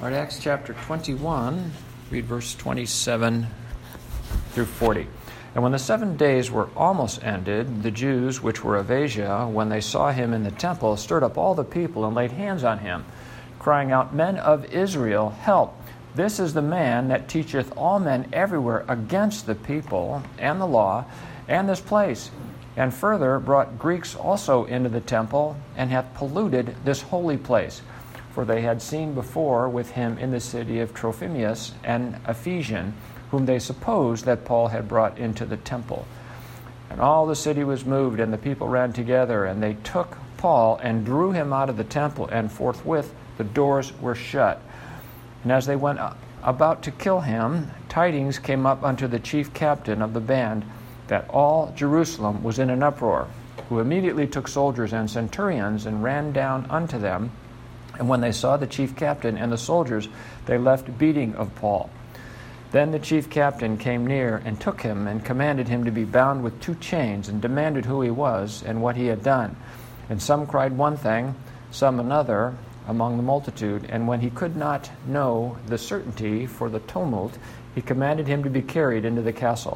All right, Acts chapter 21, read verse 27 through 40. And when the 7 days were almost ended, the Jews which were of Asia, when they saw him in the temple, stirred up all the people and laid hands on him, crying out, Men of Israel, help! This is the man that teacheth all men everywhere against the people and the law and this place. And further brought Greeks also into the temple, and hath polluted this holy place. For they had seen before with him in the city of Trophimus an Ephesian, whom they supposed that Paul had brought into the temple. And all the city was moved, and the people ran together, and they took Paul and drew him out of the temple, and forthwith the doors were shut. And as they went about to kill him, tidings came up unto the chief captain of the band that all Jerusalem was in an uproar, who immediately took soldiers and centurions and ran down unto them. And when they saw the chief captain and the soldiers, they left beating of Paul. Then the chief captain came near and took him and commanded him to be bound with 2 chains, and demanded who he was and what he had done. And some cried one thing, some another among the multitude. And when he could not know the certainty for the tumult, he commanded him to be carried into the castle.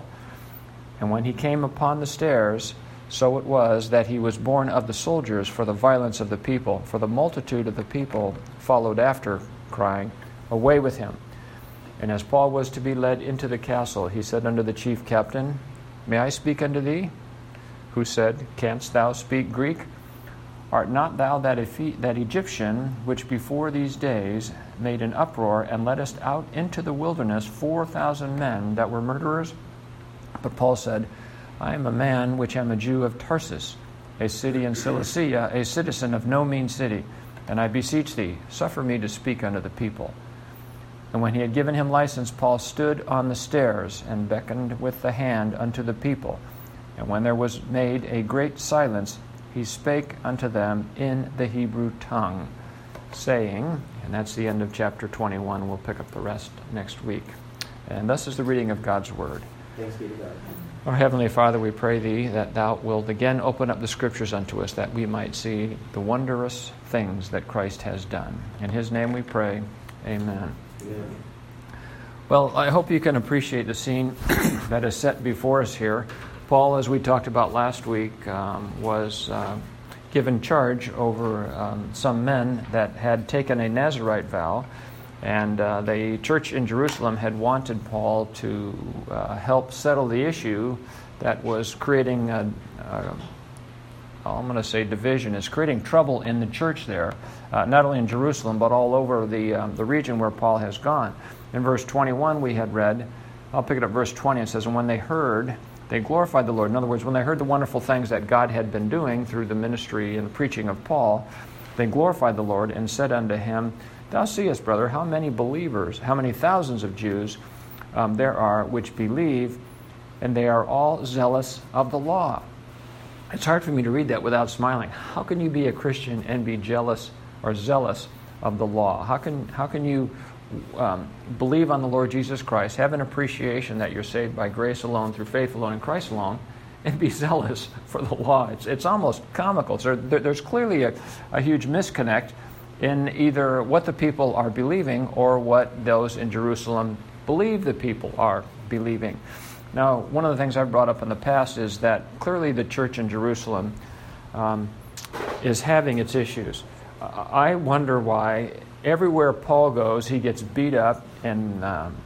And when he came upon the stairs, so it was that he was borne of the soldiers for the violence of the people. For the multitude of the people followed after, crying, Away with him! And as Paul was to be led into the castle, he said unto the chief captain, May I speak unto thee? Who said, Canst thou speak Greek? Art not thou that Egyptian, which before these days made an uproar, and leddest out into the wilderness 4,000 men that were murderers? But Paul said, I am a man which am a Jew of Tarsus, a city in Cilicia, a citizen of no mean city. And I beseech thee, suffer me to speak unto the people. And when he had given him license, Paul stood on the stairs and beckoned with the hand unto the people. And when there was made a great silence, he spake unto them in the Hebrew tongue, saying, and that's the end of chapter 21. We'll pick up the rest next week. And thus is the reading of God's word. Thanks be to God. Our Heavenly Father, we pray Thee that Thou wilt again open up the Scriptures unto us, that we might see the wondrous things that Christ has done. In His name we pray. Amen. Amen. Well, I hope you can appreciate the scene that is set before us here. Paul, as we talked about last week, was given charge over some men that had taken a Nazirite vow. And the church in Jerusalem had wanted Paul to help settle the issue that was creating, I'm going to say division, is creating trouble in the church there, not only in Jerusalem, but all over the region where Paul has gone. In verse 21 we had read, I'll pick it up verse 20, it says, And when they heard, they glorified the Lord. In other words, when they heard the wonderful things that God had been doing through the ministry and the preaching of Paul, they glorified the Lord and said unto him, Thou seest, brother, how many believers, how many thousands of Jews there are which believe, and they are all zealous of the law. It's hard for me to read that without smiling. How can you be a Christian and be jealous or zealous of the law? How can you believe on the Lord Jesus Christ, have an appreciation that you're saved by grace alone, through faith alone, in Christ alone, and be zealous for the law? It's almost comical. So there's clearly a huge misconnect in either what the people are believing or what those in Jerusalem believe the people are believing. Now, one of the things I've brought up in the past is that clearly the church in Jerusalem is having its issues. I wonder why everywhere Paul goes, he gets beat up and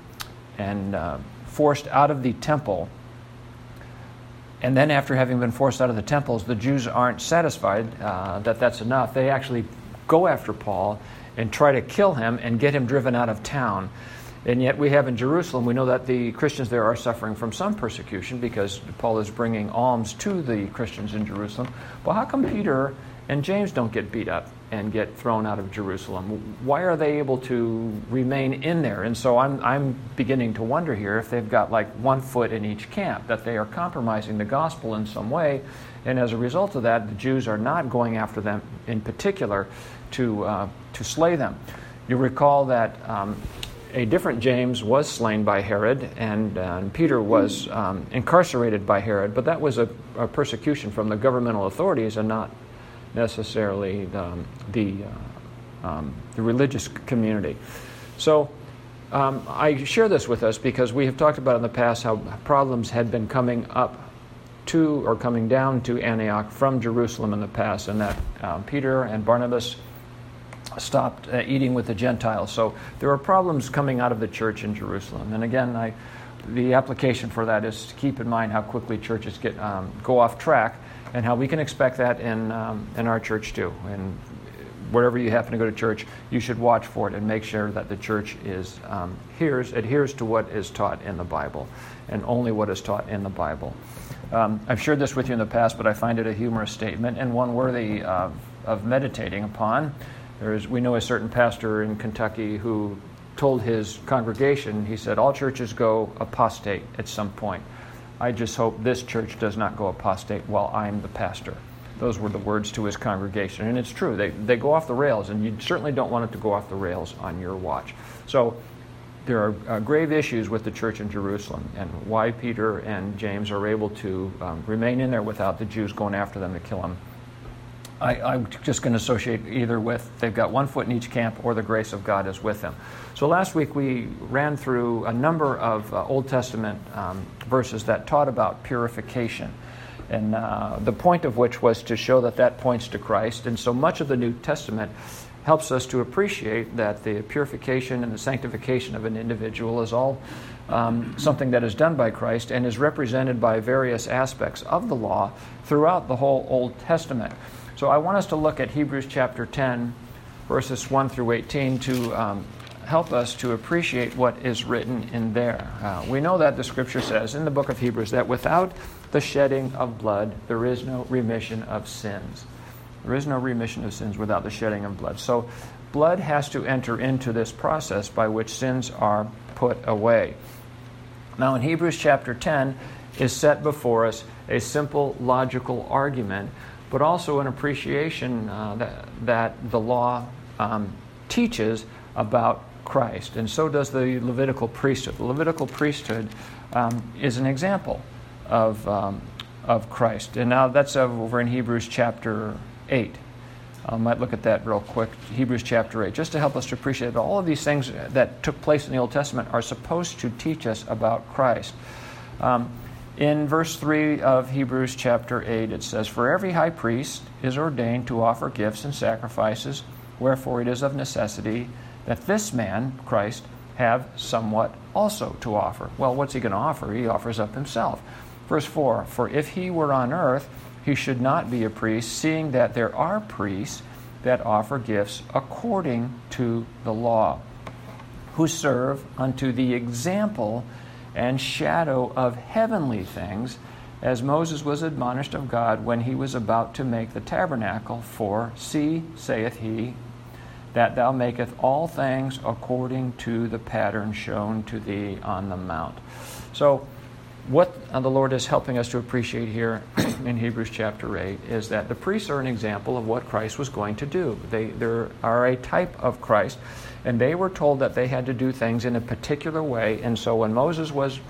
forced out of the temple. And then after having been forced out of the temples, the Jews aren't satisfied that that's enough. They actually go after Paul and try to kill him and get him driven out of town. And yet we have in Jerusalem, we know that the Christians there are suffering from some persecution because Paul is bringing alms to the Christians in Jerusalem. Well, how come Peter and James don't get beat up and get thrown out of Jerusalem? Why are they able to remain in there? And so I'm beginning to wonder here if they've got like one foot in each camp, that they are compromising the gospel in some way. And as a result of that, the Jews are not going after them in particular to slay them. You recall that a different James was slain by Herod, and Peter was incarcerated by Herod, but that was a persecution from the governmental authorities and not necessarily the religious community. So I share this with us because we have talked about in the past how problems had been coming up to or coming down to Antioch from Jerusalem in the past, and that Peter and Barnabas stopped eating with the Gentiles. So there are problems coming out of the church in Jerusalem. And again, the application for that is to keep in mind how quickly churches go off track, and how we can expect that in our church too. And wherever you happen to go to church, you should watch for it and make sure that the church adheres to what is taught in the Bible, and only what is taught in the Bible. I've shared this with you in the past, but I find it a humorous statement and one worthy of meditating upon. We know a certain pastor in Kentucky who told his congregation, he said, all churches go apostate at some point. I just hope this church does not go apostate while I'm the pastor. Those were the words to his congregation. And it's true, they go off the rails, and you certainly don't want it to go off the rails on your watch. So there are grave issues with the church in Jerusalem, and why Peter and James are able to remain in there without the Jews going after them to kill them. I'm just going to associate either with they've got one foot in each camp, or the grace of God is with them. So last week we ran through a number of Old Testament verses that taught about purification. And the point of which was to show that points to Christ. And so much of the New Testament helps us to appreciate that the purification and the sanctification of an individual is all something that is done by Christ and is represented by various aspects of the law throughout the whole Old Testament. So I want us to look at Hebrews chapter 10, verses 1 through 18 to help us to appreciate what is written in there. We know that the Scripture says in the book of Hebrews that without the shedding of blood, there is no remission of sins. There is no remission of sins without the shedding of blood. So blood has to enter into this process by which sins are put away. Now in Hebrews chapter 10 is set before us a simple logical argument, but also an appreciation that the law teaches about Christ. And so does the Levitical priesthood. The Levitical priesthood is an example of Christ. And now that's over in Hebrews chapter 8. I might look at that real quick. Hebrews chapter 8, just to help us to appreciate that all of these things that took place in the Old Testament are supposed to teach us about Christ. In verse 3 of Hebrews chapter 8, it says, "For every high priest is ordained to offer gifts and sacrifices, wherefore it is of necessity that this man, Christ, have somewhat also to offer." Well, what's he going to offer? He offers up himself. Verse 4, "For if he were on earth, he should not be a priest, seeing that there are priests that offer gifts according to the law, who serve unto the example and shadow of heavenly things, as Moses was admonished of God when he was about to make the tabernacle. For, see, saith he, that thou maketh all things according to the pattern shown to thee on the mount." So what the Lord is helping us to appreciate here in Hebrews chapter 8 is that the priests are an example of what Christ was going to do. They are a type of Christ, and they were told that they had to do things in a particular way. And so when Moses was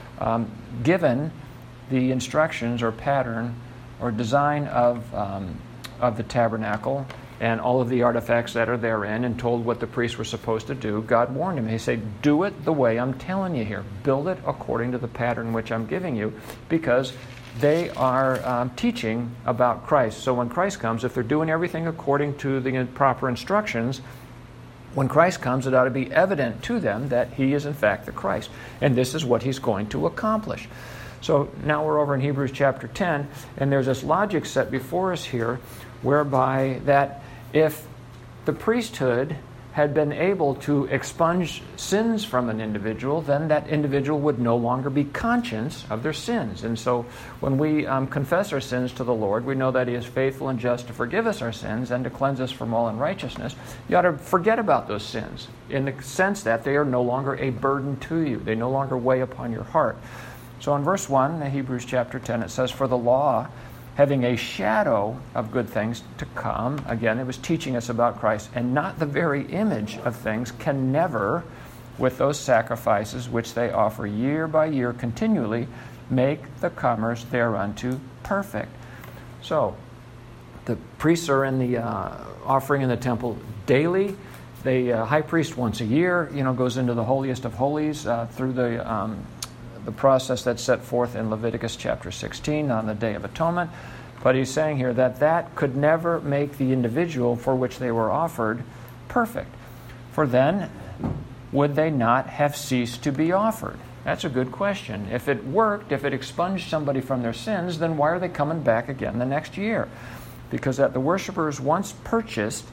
given the instructions or pattern or design of the tabernacle and all of the artifacts that are therein, and told what the priests were supposed to do, God warned him. He said, do it the way I'm telling you here. Build it according to the pattern which I'm giving you, because they are teaching about Christ. So when Christ comes, if they're doing everything according to the proper instructions, when Christ comes, it ought to be evident to them that he is in fact the Christ. And this is what he's going to accomplish. So now we're over in Hebrews chapter 10, and there's this logic set before us here, whereby that if the priesthood had been able to expunge sins from an individual, then that individual would no longer be conscious of their sins. And so when we confess our sins to the Lord, we know that he is faithful and just to forgive us our sins and to cleanse us from all unrighteousness. You ought to forget about those sins in the sense that they are no longer a burden to you. They no longer weigh upon your heart. So in verse 1, in Hebrews chapter 10, it says, "For the law, having a shadow of good things to come," again, it was teaching us about Christ, "and not the very image of things, can never, with those sacrifices which they offer year by year continually, make the comers thereunto perfect." So, the priests are in the offering in the temple daily, The high priest once a year, goes into the holiest of holies through the process that's set forth in Leviticus chapter 16 on the Day of Atonement. But he's saying here that could never make the individual for which they were offered perfect. For then, would they not have ceased to be offered? That's a good question. If it worked, if it expunged somebody from their sins, then why are they coming back again the next year? Because that the worshipers once purged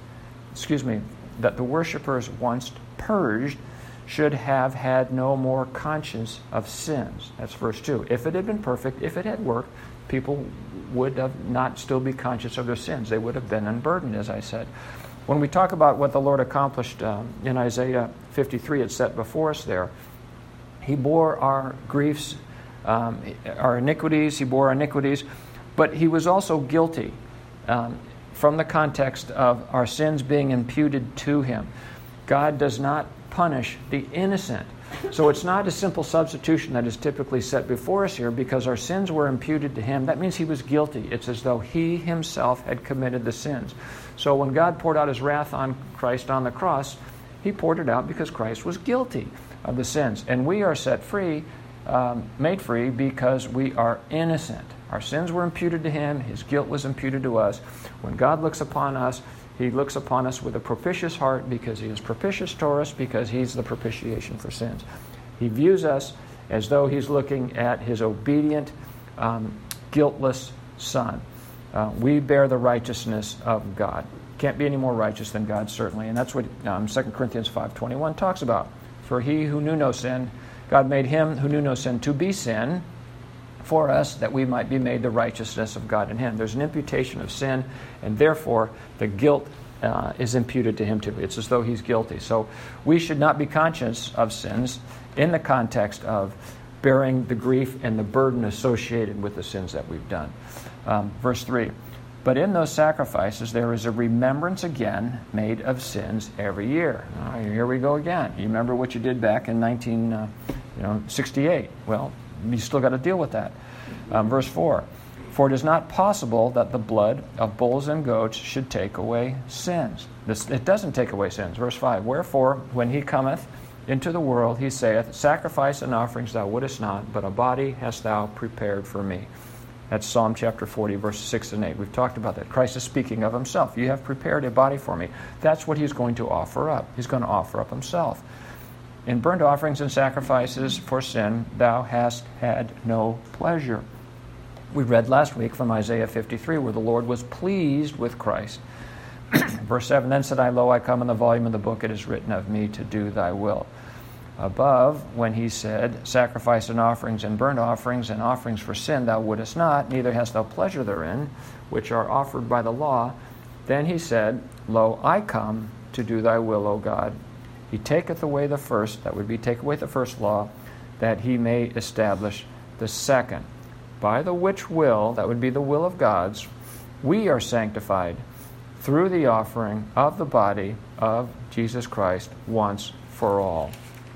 should have had no more conscience of sins. That's verse 2. If it had been perfect, if it had worked, people would have not still be conscious of their sins. They would have been unburdened, as I said. When we talk about what the Lord accomplished in Isaiah 53, it's set before us there. He bore our griefs, our iniquities. He bore our iniquities, but he was also guilty from the context of our sins being imputed to him. God does not punish the innocent. So it's not a simple substitution that is typically set before us here because our sins were imputed to him. That means he was guilty. It's as though he himself had committed the sins. So when God poured out his wrath on Christ on the cross, he poured it out because Christ was guilty of the sins. And we are set free, made free, because we are innocent. Our sins were imputed to him. His guilt was imputed to us. When God looks upon us, he looks upon us with a propitious heart because he is propitious to us, because he's the propitiation for sins. He views us as though he's looking at his obedient, guiltless Son. We bear the righteousness of God. Can't be any more righteous than God, certainly. And that's what 2 Corinthians 5:21 talks about. For he who knew no sin, God made him who knew no sin to be sin for us, that we might be made the righteousness of God in him. There's an imputation of sin, and therefore the guilt is imputed to him too. It's as though he's guilty. So we should not be conscious of sins in the context of bearing the grief and the burden associated with the sins that we've done. Verse 3, but in those sacrifices there is a remembrance again made of sins every year. Here we go again. You remember what you did back in 1968. Well, you still got to deal with that. Verse 4, for it is not possible that the blood of bulls and goats should take away sins. It doesn't take away sins. Verse 5, wherefore, when he cometh into the world, he saith, sacrifice and offerings thou wouldest not, but a body hast thou prepared for me. That's Psalm chapter 40, verses 6 and 8. We've talked about that. Christ is speaking of himself. You have prepared a body for me. That's what he's going to offer up. He's going to offer up himself. In burnt offerings and sacrifices for sin, thou hast had no pleasure. We read last week from Isaiah 53 where the Lord was pleased with Christ. Verse 7, then said I, lo, I come in the volume of the book, it is written of me to do thy will. Above, when he said, sacrifice and offerings and burnt offerings and offerings for sin thou wouldest not, neither hast thou pleasure therein, which are offered by the law. Then he said, lo, I come to do thy will, O God. He taketh away the first, that would be take away the first law, that he may establish the second. By the which will, that would be the will of God's, we are sanctified through the offering of the body of Jesus Christ once for all.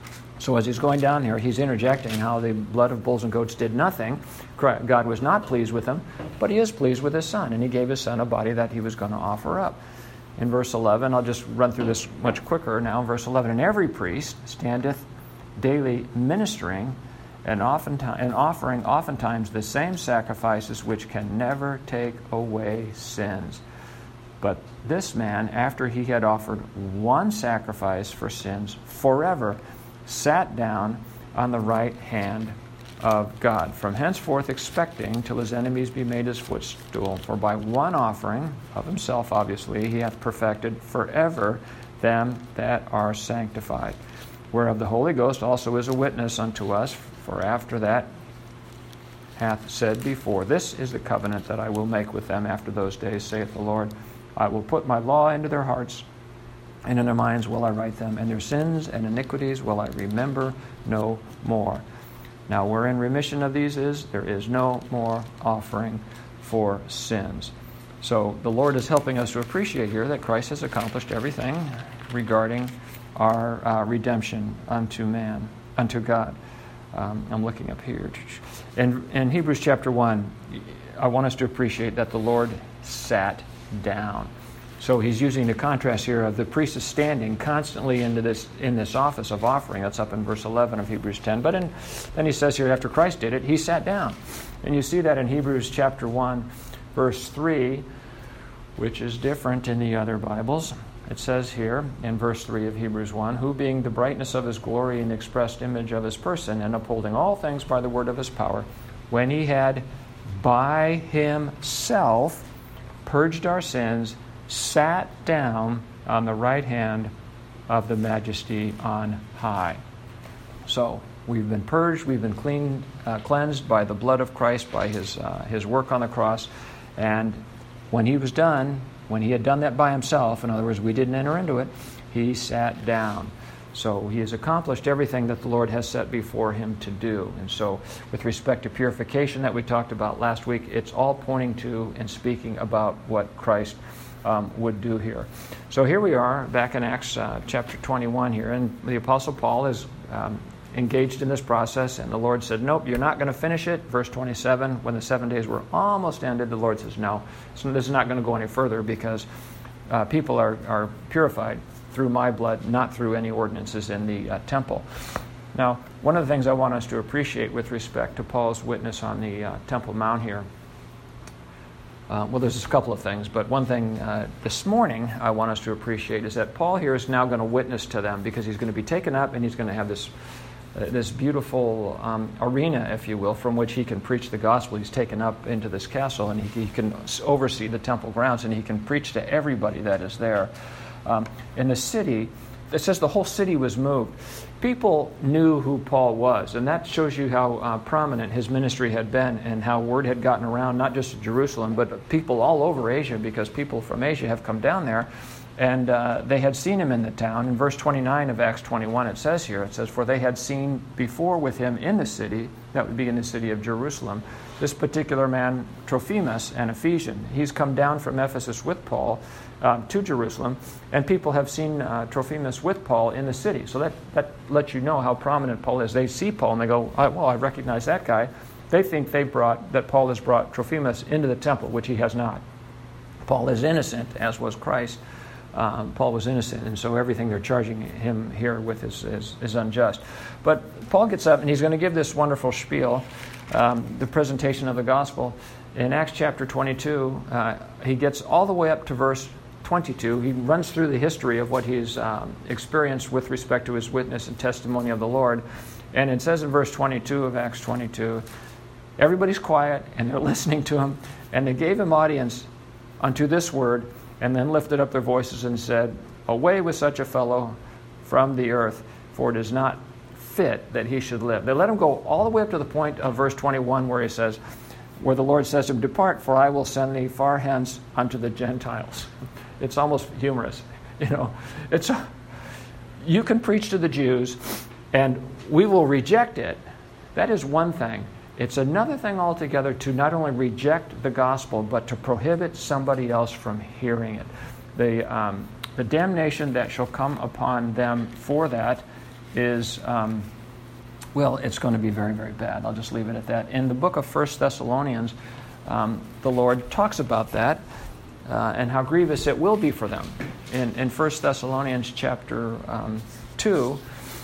So as he's going down here, he's interjecting how the blood of bulls and goats did nothing. God was not pleased with them, but he is pleased with his Son, and he gave his Son a body that he was going to offer up. In verse 11, I'll just run through this much quicker now. Verse 11, and every priest standeth daily ministering and offering oftentimes the same sacrifices which can never take away sins. But this man, after he had offered one sacrifice for sins forever, sat down on the right hand of God, from henceforth expecting till his enemies be made his footstool. For by one offering of himself, obviously, he hath perfected forever them that are sanctified. Whereof the Holy Ghost also is a witness unto us, for after that hath said before, this is the covenant that I will make with them after those days, saith the Lord. I will put my law into their hearts, and in their minds will I write them, and their sins and iniquities will I remember no more. Now, wherein remission of these is, there is no more offering for sins. So the Lord is helping us to appreciate here that Christ has accomplished everything regarding our redemption unto man, unto God. I'm looking up here. In Hebrews chapter 1, I want us to appreciate that the Lord sat down. So he's using the contrast here of the priest is standing constantly in this office of offering. That's up in verse 11 of Hebrews 10. But then he says here, after Christ did it, he sat down. And you see that in Hebrews chapter 1, verse 3, which is different in the other Bibles. It says here in verse 3 of Hebrews 1, who being the brightness of his glory and the expressed image of his person, and upholding all things by the word of his power, when he had by himself purged our sins, sat down on the right hand of the majesty on high. So we've been purged, we've been cleansed by the blood of Christ, by his work on the cross. And when he was done, when he had done that by himself, in other words, we didn't enter into it, he sat down. So he has accomplished everything that the Lord has set before him to do. And so with respect to purification that we talked about last week, it's all pointing to and speaking about what Christ would do here. So here we are back in Acts chapter 21 here, and the Apostle Paul is engaged in this process, and the Lord said, nope, you're not going to finish it. Verse 27, when the 7 days were almost ended, the Lord says, no, so this is not going to go any further because people are purified through my blood, not through any ordinances in the temple. Now, one of the things I want us to appreciate with respect to Paul's witness on the Temple Mount here, well, there's a couple of things, but one thing this morning I want us to appreciate is that Paul here is now going to witness to them because he's going to be taken up and he's going to have this beautiful arena, if you will, from which he can preach the gospel. He's taken up into this castle and he can oversee the temple grounds and he can preach to everybody that is there. In the city, it says the whole city was moved. People knew who Paul was, and that shows you how prominent his ministry had been and how word had gotten around, not just to Jerusalem, but people all over Asia, because people from Asia have come down there, and they had seen him in the town. In verse 29 of Acts 21, it says, for they had seen before with him in the city, that would be in the city of Jerusalem, this particular man, Trophimus, an Ephesian. He's come down from Ephesus with Paul to Jerusalem, and people have seen Trophimus with Paul in the city. So that lets you know how prominent Paul is. They see Paul and they go, well, I recognize that guy. They think that Paul has brought Trophimus into the temple, which he has not. Paul is innocent, as was Christ. Paul was innocent, and so everything they're charging him here with is unjust. But Paul gets up and he's going to give this wonderful spiel, the presentation of the gospel. In Acts chapter 22, he gets all the way up to verse 22. He runs through the history of what he's experienced with respect to his witness and testimony of the Lord. And it says in verse 22 of Acts 22, everybody's quiet and they're listening to him. And they gave him audience unto this word, and then lifted up their voices and said, away with such a fellow from the earth, for it is not fit that he should live. They let him go all the way up to the point of verse 21 where the Lord says to him, depart, for I will send thee far hence unto the Gentiles. It's almost humorous. You can preach to the Jews and we will reject it. That is one thing. It's another thing altogether to not only reject the gospel, but to prohibit somebody else from hearing it. The damnation that shall come upon them for that is, it's going to be very, very bad. I'll just leave it at that. In the book of 1 Thessalonians, the Lord talks about that and how grievous it will be for them. In 1 Thessalonians chapter 2,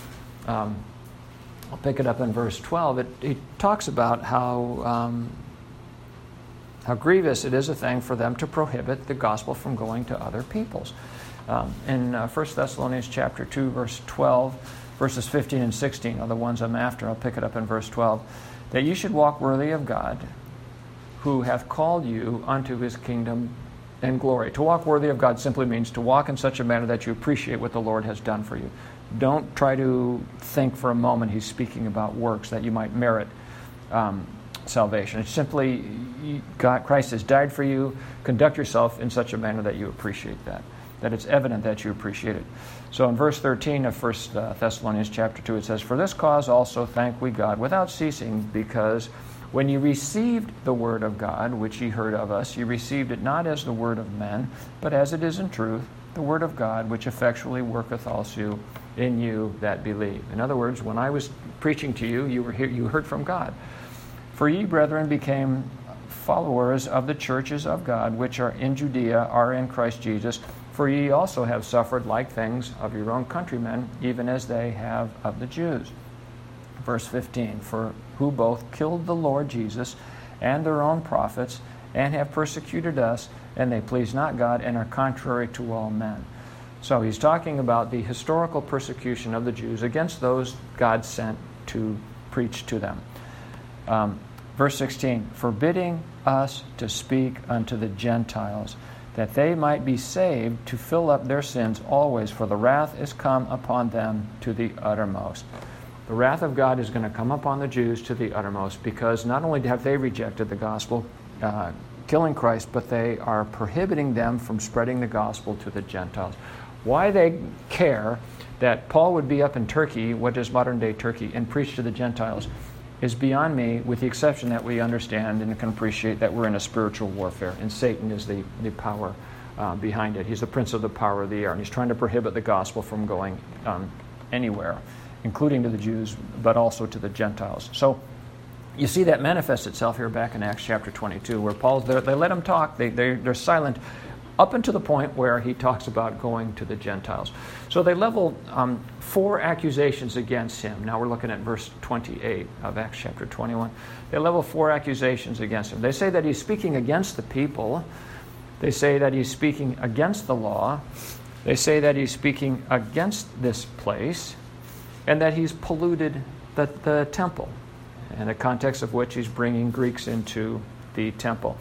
I'll pick it up in verse 12. He talks about how grievous it is a thing for them to prohibit the gospel from going to other peoples. In 1 Thessalonians chapter 2, verse 12, verses 15 and 16 are the ones I'm after. I'll pick it up in verse 12. That you should walk worthy of God, who hath called you unto his kingdom and glory. To walk worthy of God simply means to walk in such a manner that you appreciate what the Lord has done for you. Don't try to think for a moment he's speaking about works that you might merit salvation. It's simply Christ has died for you. Conduct yourself in such a manner that you appreciate that it's evident that you appreciate it. So in verse 13 of 1 Thessalonians chapter 2, it says, for this cause also thank we God without ceasing, because when ye received the word of God, which ye heard of us, ye received it not as the word of men, but as it is in truth, the word of God, which effectually worketh also in you that believe. In other words, when I was preaching to you, you heard from God. For ye, brethren, became followers of the churches of God, which are in Judea, are in Christ Jesus. For ye also have suffered like things of your own countrymen, even as they have of the Jews. Verse 15, for who both killed the Lord Jesus and their own prophets, and have persecuted us, and they please not God, and are contrary to all men. So he's talking about the historical persecution of the Jews against those God sent to preach to them. Verse 16, forbidding us to speak unto the Gentiles, that they might be saved, to fill up their sins always, for the wrath is come upon them to the uttermost. The wrath of God is going to come upon the Jews to the uttermost, because not only have they rejected the gospel, killing Christ, but they are prohibiting them from spreading the gospel to the Gentiles. Why they care that Paul would be up in Turkey, what is modern-day Turkey, and preach to the Gentiles is beyond me, with the exception that we understand and can appreciate that we're in a spiritual warfare, and Satan is the power behind it. He's the prince of the power of the air, and he's trying to prohibit the gospel from going anywhere, including to the Jews, but also to the Gentiles. So you see that manifests itself here back in Acts chapter 22, where Paul's there. They let him talk. They're silent up until the point where he talks about going to the Gentiles. So they level 4 accusations against him. Now we're looking at verse 28 of Acts chapter 21. They level 4 accusations against him. They say that he's speaking against the people. They say that he's speaking against the law. They say that he's speaking against this place, and that he's polluted the temple, in the context of which he's bringing Greeks into the temple.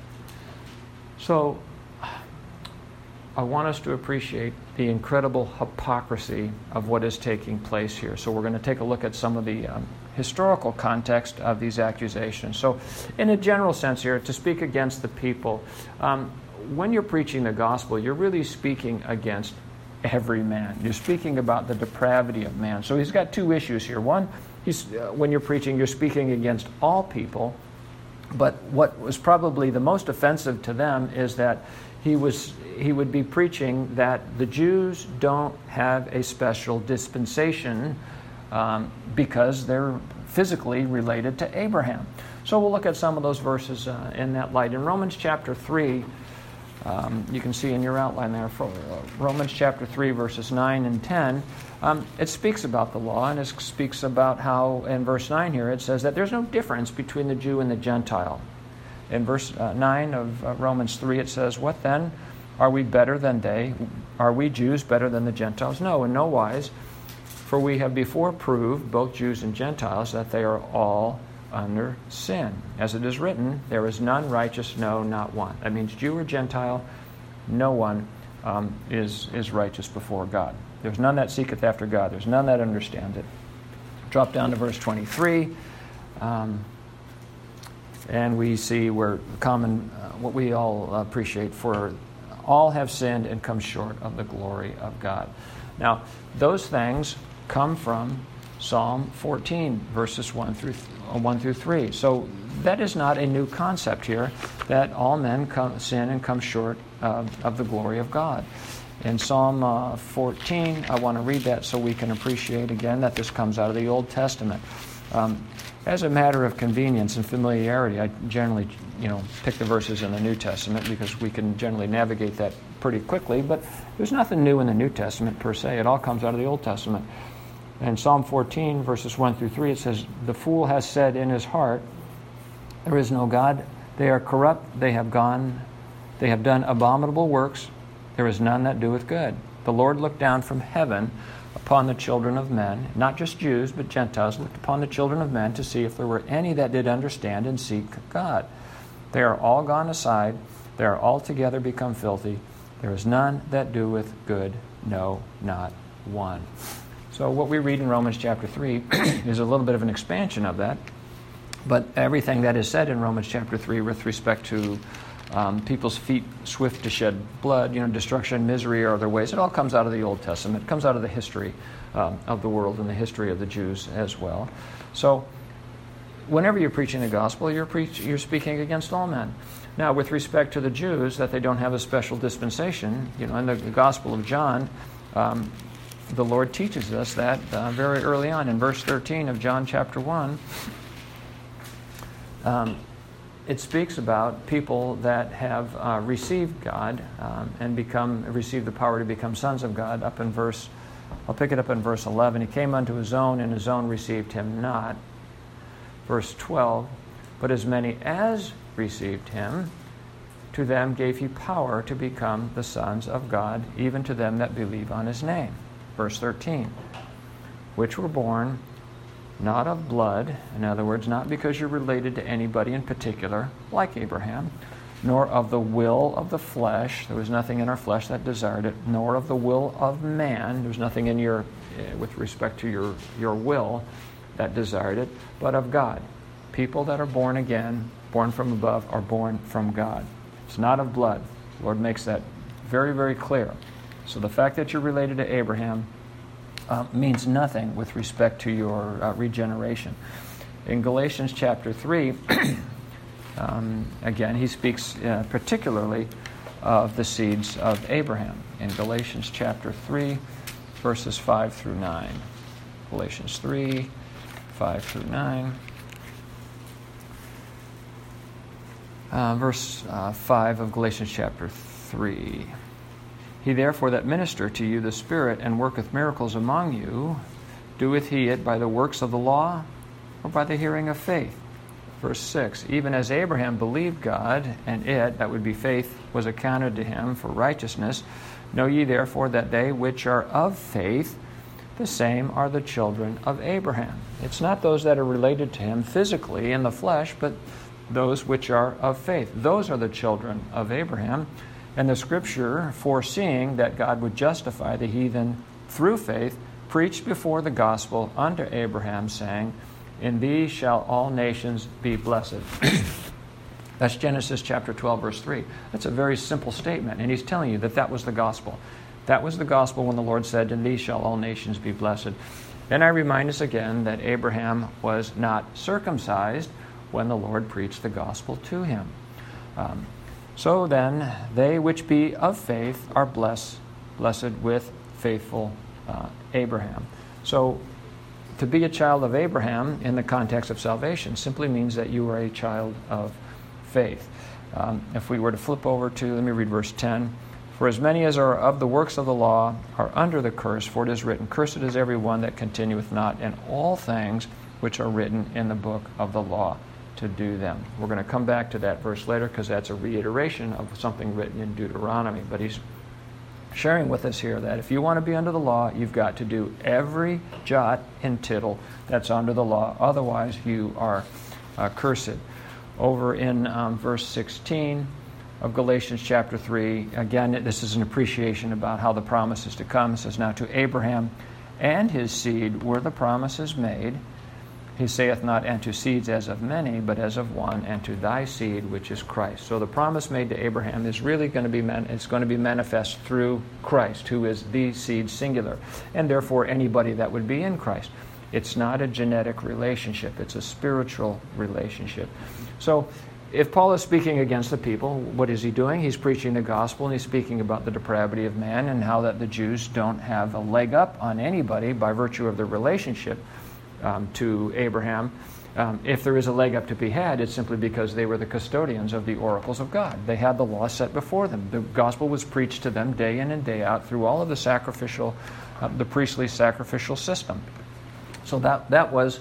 So I want us to appreciate the incredible hypocrisy of what is taking place here. So we're going to take a look at some of the historical context of these accusations. So in a general sense here, to speak against the people, when you're preaching the gospel, you're really speaking against every man. You're speaking about the depravity of man. So he's got 2 issues here. One, when you're preaching, you're speaking against all people. But what was probably the most offensive to them is that he would be preaching that the Jews don't have a special dispensation because they're physically related to Abraham. So we'll look at some of those verses in that light. In Romans chapter 3, you can see in your outline there, Romans chapter 3, verses 9 and 10, it speaks about the law, and it speaks about how, in verse 9 here, it says that there's no difference between the Jew and the Gentile. In verse 9 of Romans 3, it says, what then? Are we better than they? Are we Jews better than the Gentiles? No, in no wise. For we have before proved, both Jews and Gentiles, that they are all under sin. As it is written, there is none righteous, no, not one. That means Jew or Gentile, no one is righteous before God. There's none that seeketh after God. There's none that understands it. Drop down to verse 23. And we see where what we all appreciate, for all have sinned and come short of the glory of God. Now, those things come from Psalm 14, verses 1 through 3. So that is not a new concept here, that all men sin and come short of the glory of God. In Psalm 14, I want to read that so we can appreciate again that this comes out of the Old Testament. As a matter of convenience and familiarity, I generally, pick the verses in the New Testament because we can generally navigate that pretty quickly. But there's nothing new in the New Testament per se. It all comes out of the Old Testament. In Psalm 14, verses 1 through 3, it says, the fool has said in his heart, there is no God. They are corrupt. They have done abominable works. There is none that doeth good. The Lord looked down from heaven upon the children of men, not just Jews, but Gentiles, looked upon the children of men to see if there were any that did understand and seek God. They are all gone aside. They are altogether become filthy. There is none that doeth good, no, not one. So what we read in Romans chapter 3 is a little bit of an expansion of that. But everything that is said in Romans chapter 3 with respect to people's feet swift to shed blood, destruction, misery are their ways. It all comes out of the Old Testament. It comes out of the history of the world and the history of the Jews as well. So whenever you're preaching the gospel, you're speaking against all men. Now, with respect to the Jews, that they don't have a special dispensation, in the Gospel of John, the Lord teaches us that very early on in verse 13 of John chapter 1. it speaks about people that have received God and received the power to become sons of God. I'll pick it up in verse 11. He came unto his own, and his own received him not. Verse 12, but as many as received him, to them gave he power to become the sons of God, even to them that believe on his name. Verse 13, which were born not of blood, in other words, not because you're related to anybody in particular, like Abraham, nor of the will of the flesh, there was nothing in our flesh that desired it, nor of the will of man, there's nothing in with respect to your will that desired it, but of God. People that are born again, born from above, are born from God. It's not of blood. The Lord makes that very, very clear. So the fact that you're related to Abraham means nothing with respect to your regeneration. In Galatians chapter 3, again, he speaks particularly of the seeds of Abraham. In Galatians chapter 3, verses 5 through 9. Galatians 3, 5 through 9. Verse 5 of Galatians chapter 3. He therefore that ministereth to you the Spirit and worketh miracles among you, doeth he it by the works of the law or by the hearing of faith? Verse 6, even as Abraham believed God, and it, that would be faith, was accounted to him for righteousness, know ye therefore that they which are of faith, the same are the children of Abraham. It's not those that are related to him physically in the flesh, but those which are of faith. Those are the children of Abraham. And the Scripture, foreseeing that God would justify the heathen through faith, preached before the gospel unto Abraham, saying, in thee shall all nations be blessed. That's Genesis chapter 12, verse 3. That's a very simple statement, and he's telling you that that was the gospel. That was the gospel when the Lord said, in thee shall all nations be blessed. And I remind us again that Abraham was not circumcised when the Lord preached the gospel to him. So then, they which be of faith are blessed with faithful Abraham. So, to be a child of Abraham in the context of salvation simply means that you are a child of faith. If we were to flip over to, let me read verse 10. For as many as are of the works of the law are under the curse, for it is written, cursed is every one that continueth not in all things which are written in the book of the law, to do them. We're going to come back to that verse later because that's a reiteration of something written in Deuteronomy. But he's sharing with us here that if you want to be under the law, you've got to do every jot and tittle that's under the law. Otherwise, you are cursed. Over in verse 16 of Galatians chapter 3, again, this is an appreciation about how the promise is to come. It says, now to Abraham and his seed were the promises made. He saith not, and to seeds as of many, but as of one, and to thy seed, which is Christ. So the promise made to Abraham is really going to be manifest through Christ, who is the seed singular, and therefore anybody that would be in Christ. It's not a genetic relationship. It's a spiritual relationship. So if Paul is speaking against the people, what is he doing? He's preaching the gospel, and he's speaking about the depravity of man and how that the Jews don't have a leg up on anybody by virtue of their relationship to Abraham. If there is a leg up to be had, it's simply because they were the custodians of the oracles of God. They had the law set before them. The gospel was preached to them day in and day out through all of the priestly sacrificial system. So that was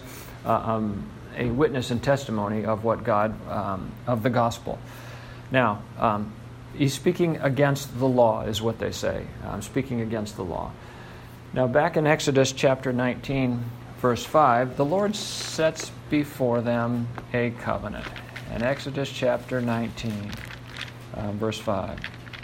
a witness and testimony of what God, of the gospel. Now, he's speaking against the law, is what they say. Speaking against the law. Now, back in Exodus chapter 19, verse 5, the Lord sets before them a covenant. In Exodus chapter 19, verse 5.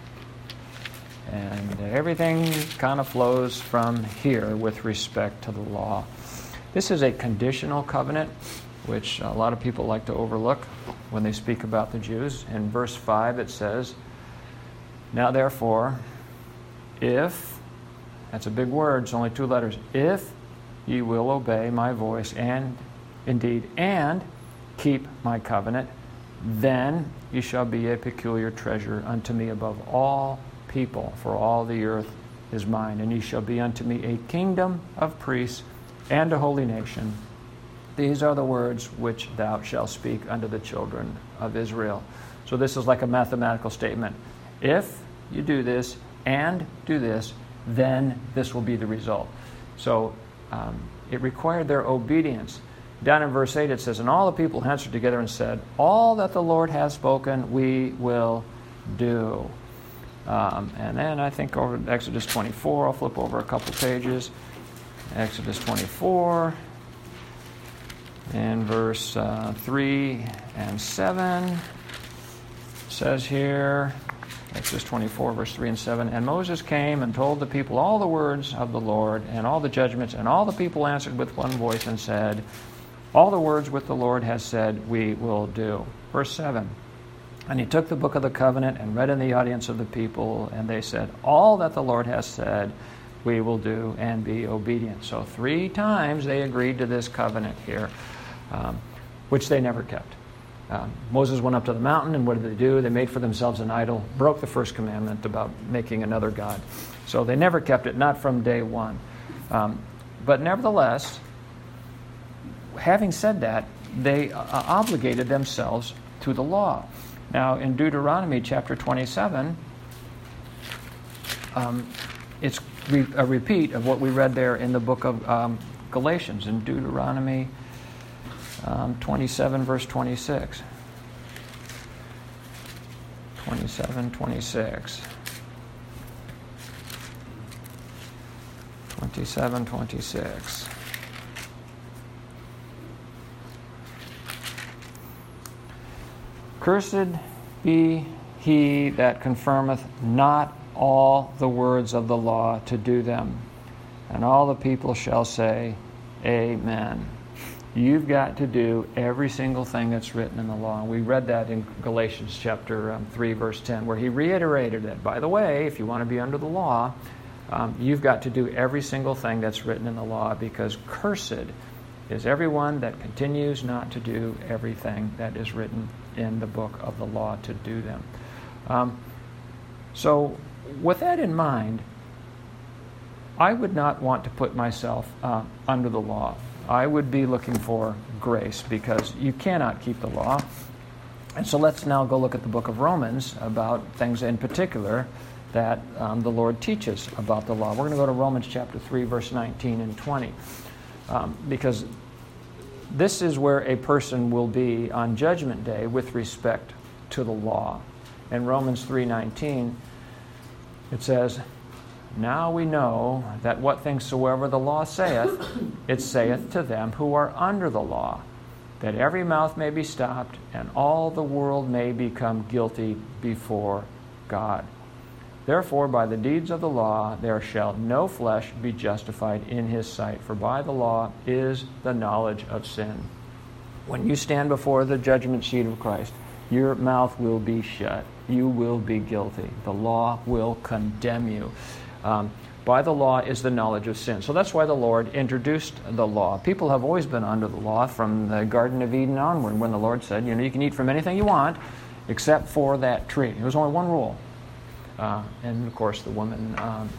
And everything kind of flows from here with respect to the law. This is a conditional covenant, which a lot of people like to overlook when they speak about the Jews. In verse 5 it says, now therefore, if, that's a big word, it's only 2 letters, if ye will obey my voice and keep my covenant, then ye shall be a peculiar treasure unto me above all people, for all the earth is mine. And ye shall be unto me a kingdom of priests and a holy nation. These are the words which thou shalt speak unto the children of Israel. So this is like a mathematical statement. If you do this and do this, then this will be the result. So it required their obedience. Down in verse 8 it says, and all the people answered together and said, all that the Lord hath spoken we will do. And then I think over Exodus 24, I'll flip over a couple pages. Exodus 24 and verse 3 and 7 says here, Exodus 24, verse 3 and 7, and Moses came and told the people all the words of the Lord and all the judgments, and all the people answered with one voice and said, all the words which the Lord has said we will do. Verse 7, and he took the book of the covenant and read in the audience of the people, and they said, all that the Lord has said we will do and be obedient. So 3 times they agreed to this covenant here, which they never kept. Moses went up to the mountain, and what did they do? They made for themselves an idol, broke the first commandment about making another god. So they never kept it, not from day one. But nevertheless, having said that, they obligated themselves to the law. Now, in Deuteronomy chapter 27, it's a repeat of what we read there in the book of Galatians, in Deuteronomy 27, verse 26. 27, 26. 27, 26. Cursed be he that confirmeth not all the words of the law to do them. And all the people shall say, Amen. You've got to do every single thing that's written in the law. And we read that in Galatians chapter 3, verse 10, where he reiterated that, by the way, if you want to be under the law, you've got to do every single thing that's written in the law, because cursed is everyone that continues not to do everything that is written in the book of the law to do them. So with that in mind, I would not want to put myself under the law. I would be looking for grace, because you cannot keep the law. And so let's now go look at the book of Romans about things in particular that the Lord teaches about the law. We're going to go to Romans chapter 3, verse 19 and 20, because this is where a person will be on Judgment Day with respect to the law. In Romans 3:19, it says, now we know that what things soever the law saith, it saith to them who are under the law, that every mouth may be stopped, and all the world may become guilty before God. Therefore, by the deeds of the law, there shall no flesh be justified in his sight, for by the law is the knowledge of sin. When you stand before the judgment seat of Christ, your mouth will be shut. You will be guilty. The law will condemn you. By the law is the knowledge of sin. So that's why the Lord introduced the law. People have always been under the law from the Garden of Eden onward, when the Lord said, you can eat from anything you want except for that tree. There was only one rule. And of course the woman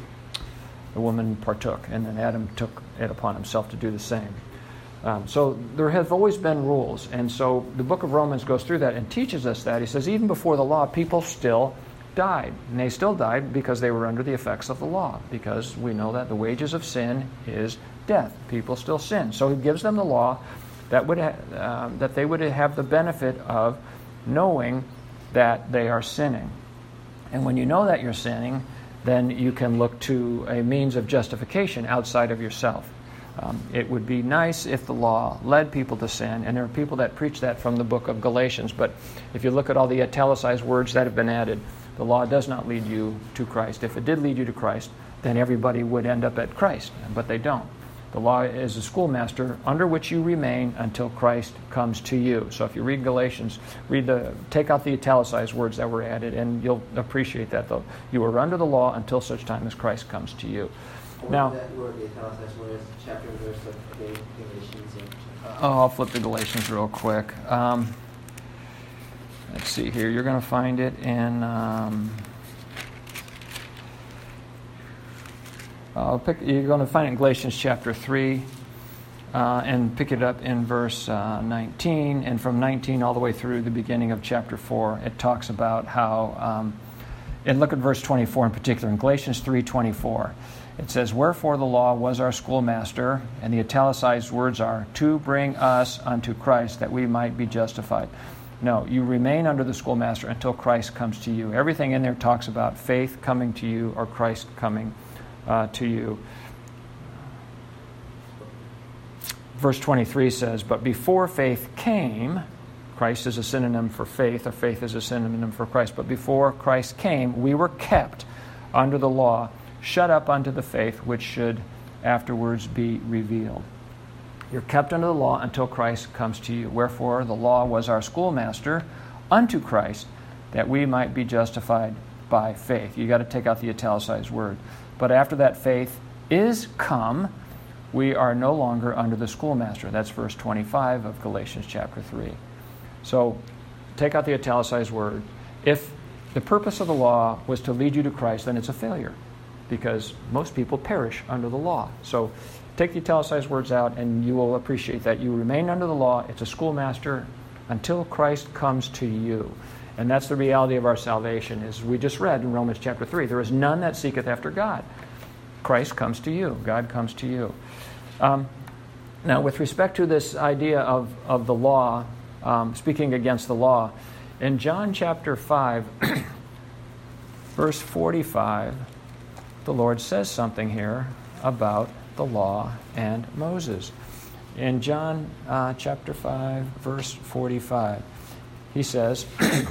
partook, and then Adam took it upon himself to do the same. So there have always been rules, and so the book of Romans goes through that and teaches us that. He says even before the law, people still died, and they still died because they were under the effects of the law, because we know that the wages of sin is death. People still sin. So he gives them the law that would that they would have the benefit of knowing that they are sinning. And when you know that you're sinning, then you can look to a means of justification outside of yourself. It would be nice if the law led people to sin, and there are people that preach that from the book of Galatians. But if you look at all the italicized words that have been added, the law does not lead you to Christ. If it did lead you to Christ, then everybody would end up at Christ, but they don't. The law is a schoolmaster under which you remain until Christ comes to you. So if you read Galatians, take out the italicized words that were added, and you'll appreciate that, though. You are under the law until such time as Christ comes to you. Now, that word, the italicized word, is chapter and verse of Galatians. I'll flip to Galatians real quick. Let's see here. You're going to find it in... you're going to find it in Galatians chapter 3, and pick it up in verse 19, and from 19 all the way through the beginning of chapter 4, it talks about how, and look at verse 24 in particular, in Galatians 3:24. It says, "Wherefore the law was our schoolmaster," and the italicized words are, "to bring us unto Christ, that we might be justified." No, you remain under the schoolmaster until Christ comes to you. Everything in there talks about faith coming to you or Christ coming to you. Verse 23 says, "But before faith came," Christ is a synonym for faith, or faith is a synonym for Christ. "But before Christ came, we were kept under the law, shut up unto the faith which should afterwards be revealed." You're kept under the law until Christ comes to you. "Wherefore the law was our schoolmaster unto Christ, that we might be justified by faith." You got to take out the italicized word. "But after that faith is come, we are no longer under the schoolmaster." That's verse 25 of Galatians chapter 3. So take out the italicized word. If the purpose of the law was to lead you to Christ, then it's a failure, because most people perish under the law. So take the italicized words out, and you will appreciate that. You remain under the law. It's a schoolmaster until Christ comes to you. And that's the reality of our salvation, as we just read in Romans chapter 3. "There is none that seeketh after God." Christ comes to you. God comes to you. Now, with respect to this idea of the law, speaking against the law, in John chapter 5, verse 45, the Lord says something here about the law and Moses. In John chapter 5, verse 45, he says,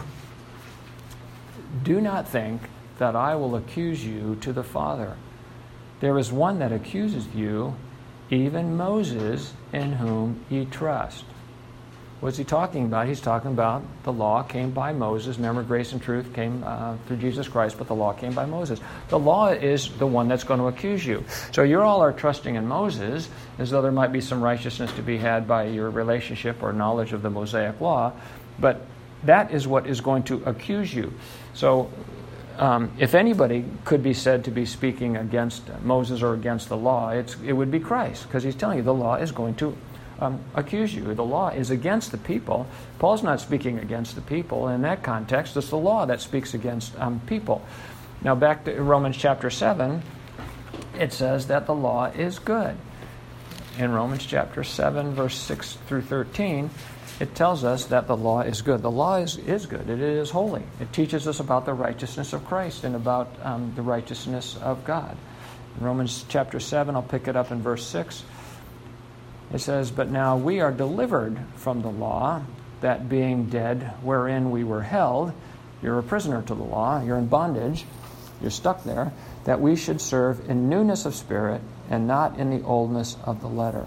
"Do not think that I will accuse you to the Father. There is one that accuses you, even Moses, in whom ye trust." What's he talking about? He's talking about the law came by Moses. Remember, grace and truth came through Jesus Christ, but the law came by Moses. The law is the one that's going to accuse you. So you all are trusting in Moses, as though there might be some righteousness to be had by your relationship or knowledge of the Mosaic law, but that is what is going to accuse you. So if anybody could be said to be speaking against Moses or against the law, it would be Christ, because he's telling you the law is going to accuse you. The law is against the people. Paul's not speaking against the people. In that context, it's the law that speaks against people. Now back to Romans chapter 7, it says that the law is good. In Romans chapter 7, verse 6 through 13, it tells us that the law is good. The law is good. It is holy. It teaches us about the righteousness of Christ and about the righteousness of God. In Romans chapter 7, I'll pick it up in verse 6. It says, "But now we are delivered from the law, that being dead wherein we were held," you're a prisoner to the law, you're in bondage, you're stuck there, "that we should serve in newness of spirit and not in the oldness of the letter.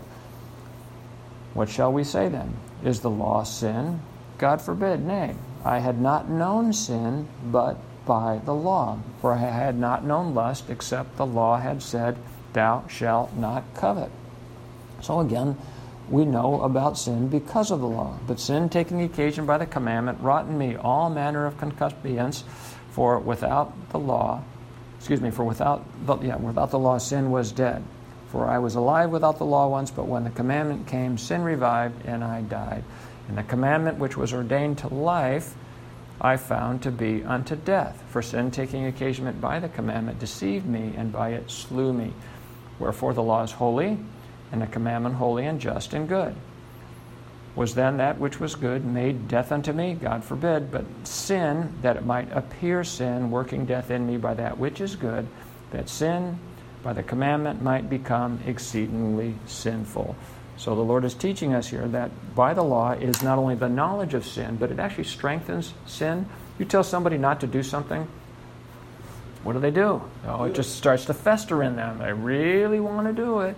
What shall we say then? Is the law sin? God forbid, nay. I had not known sin but by the law, for I had not known lust except the law had said, Thou shalt not covet." So again, we know about sin because of the law. "But sin, taking occasion by the commandment, wrought in me all manner of concupiscence, for without the law, without the law sin was dead. For I was alive without the law once, but when the commandment came, sin revived, and I died. And the commandment which was ordained to life, I found to be unto death. For sin, taking occasion by the commandment, deceived me, and by it slew me. Wherefore the law is holy, and the commandment holy and just and good. Was then that which was good made death unto me? God forbid. But sin, that it might appear sin, working death in me by that which is good, that sin by the commandment might become exceedingly sinful." So the Lord is teaching us here that by the law is not only the knowledge of sin, but it actually strengthens sin. You tell somebody not to do something, what do? Oh, it just starts to fester in them. They really want to do it.